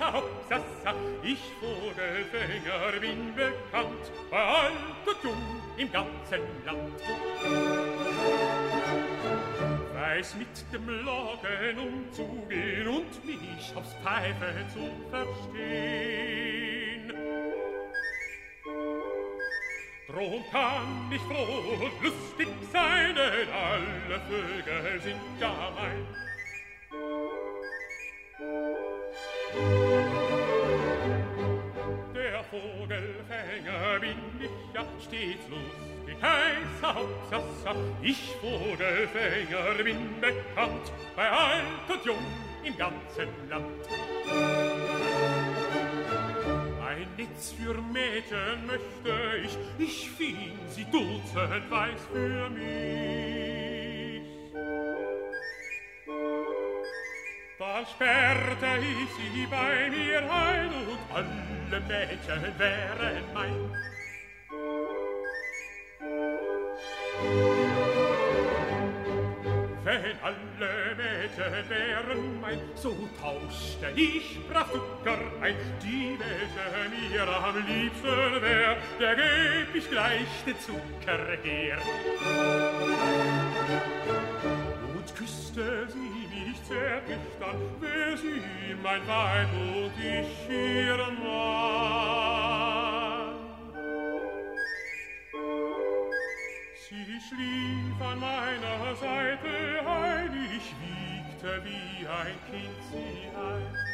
Heisa, Hopsasa, ich Vogelfänger bin bekannt, bei alt und jung im ganzen Land. Weiß mit dem Locken umzugehen und mich aufs Pfeifen zu verstehen. Drum kann ich froh und lustig sein, denn alle Vögel sind ja mein. Der Vogelfänger bin ich ja stets lustig, heißer Hopsasa. Ich Vogelfänger bin bekannt, bei alt und jung im ganzen Land. Ein Netz für Mädchen möchte ich fing sie dutzendweis für mich. Dann sperrte ich sie bei mir ein und alle Mädchen wären mein. Wenn alle Mädchen wären mein, so tauschte ich brav Zucker ein. Die welche mir am liebsten wär, der geb ich gleich den Zucker her. Und küsste sie mich zärtlich, dann wär sie mein Weib und ich ihr Mann. Sie schlief an meiner Seite ein, ich wiegte wie ein Kind sie ein.